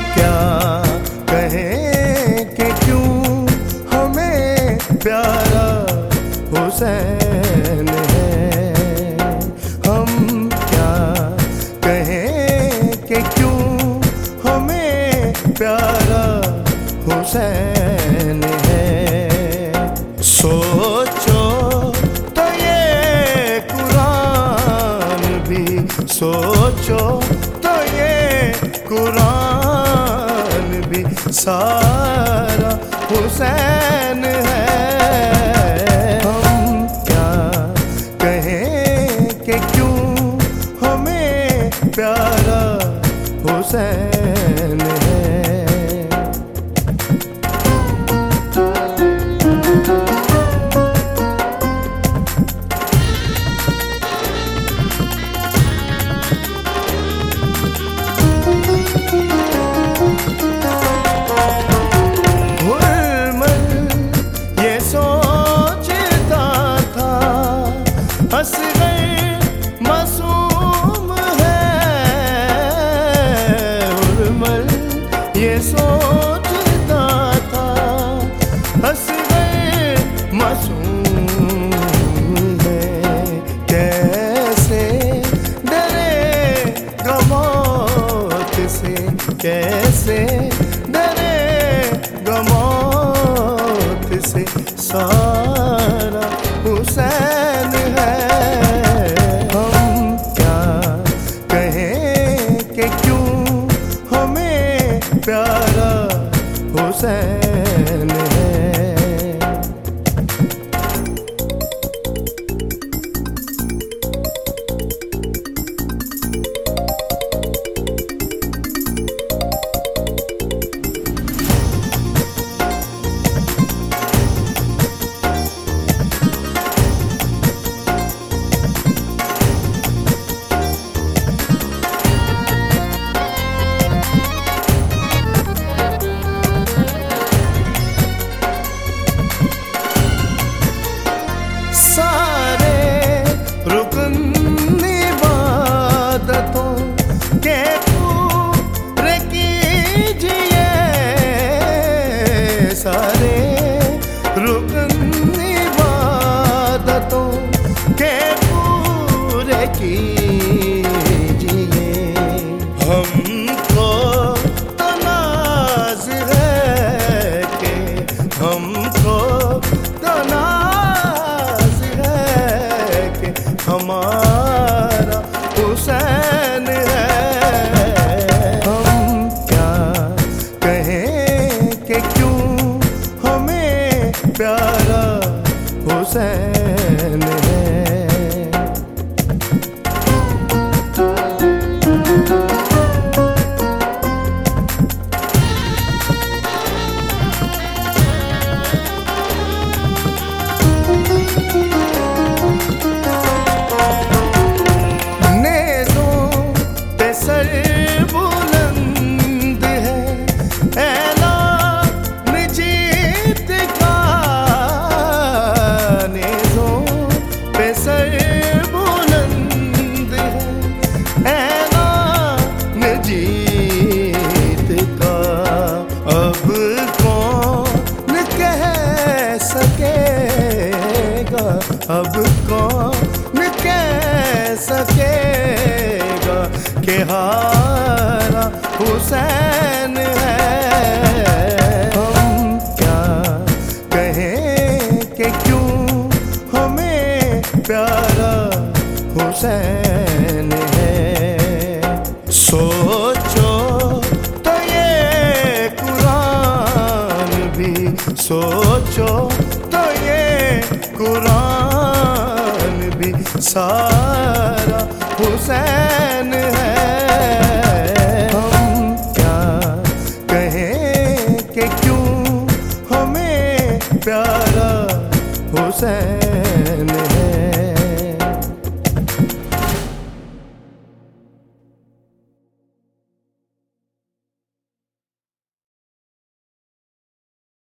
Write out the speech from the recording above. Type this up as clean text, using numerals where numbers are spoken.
क्या कहें कि क्यों हमें प्यारा हुसैन है। हम क्या कहें कि क्यों हमें प्यारा हुसैन है। सोचो तो ये कुरान भी, सोचो तो ये कुरान भी सारा हुसैन है। हम क्या कहें कि क्यों हमें प्यारा हुसैन है। असग़र मासूम है, उर्मल ये सोचता था। असग़र मासूम है, कैसे डरेगा मौत से, कैसे डरेगा मौत से। सारा हुसैन है। प्यारा हुसैन है। सारे रुकन इबादतों के पूरे कीजिए, सारे रुकन इबादतों के पूरे कीजिए। हमको तो नाज़ है कि हमको तो हमारा हुसैन है। हम क्या कहें कि क्यों हमें प्यारा हुसैन है। बुलंद है ऐलान जीत का, नेज़ों पे सर बुलंद है ऐलान जीत का। अब कौन कह सकेगा, अब कौन कह सकेगा कि हारा हुसैन है। हम क्या कहें कि क्यों हमें प्यारा हुसैन है। सोचो तो ये कुरान भी, सोचो तो ये कुरान भी सारा हुसैन है। हम क्या कहें कि क्यों हमें प्यारा हुसैन